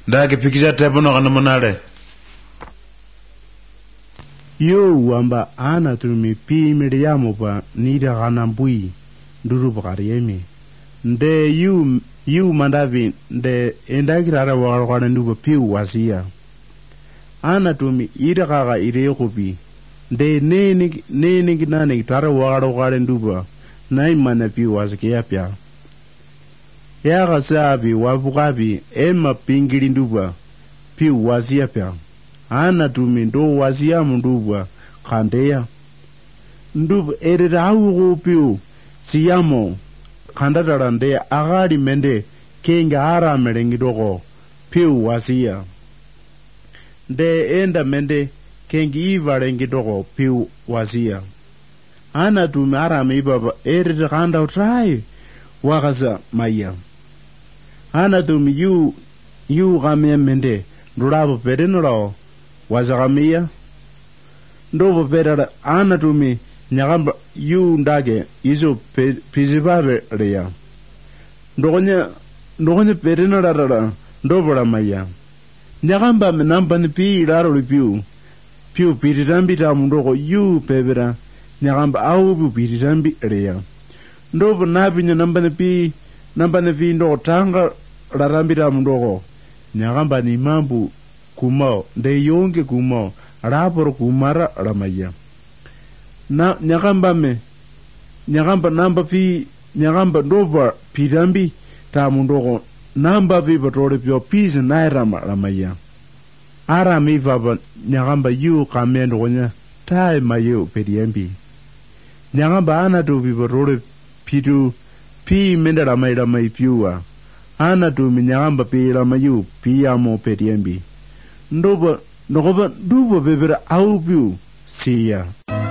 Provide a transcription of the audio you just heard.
ndake pikisha tepo no kana manale yo wamba ana tumi pi miriamo pa nida kana bui nduru bakariemi nde yu mandavi nde endakirara wakana nduba piu wasia ana tumi ida kaka ire kupi nde nene kinane kitara wakana nduba na imana piu wasikia pia ya kasabi wabukabi ema pingiri nduba piu wasia pia ana tumi ndo wasia munduba kandeya nduba erira au piu siyamo kandadara nde agari mende kenga ara merengi doko piu wasia nde enda mende kengi iva rengi doko piu wasia ana tumi ara meiba erira kanda utrai wakasa maya ana tumi yu gamia mende ndurabo perenoro wazagamia ndobo perara ana tumi nyagamba yu ndage izo pizibabe reya ndogonya perenora ndobora maya nyagamba namba ni pi raro piu piritambi ta mundogo yu pebera nyagamba au bu piritambi reya ndobo nabinya namba ni pi ndo tanga rarambi ta mundogo nyagamba ni mambu kumao nde yonge kumao raporo kumara ramaya na nyagamba namba ndoba pirambi ta mundogo namba vi batore pio pise nairama ramaya ara mi baba nyagamba yu kamendo gonya tai mayo periambi nyagamba ana to vi batore pidu pi menda ramai piua ana to mi nyagamba pi ramayu pi amo periambi ndoba bebera au piu siya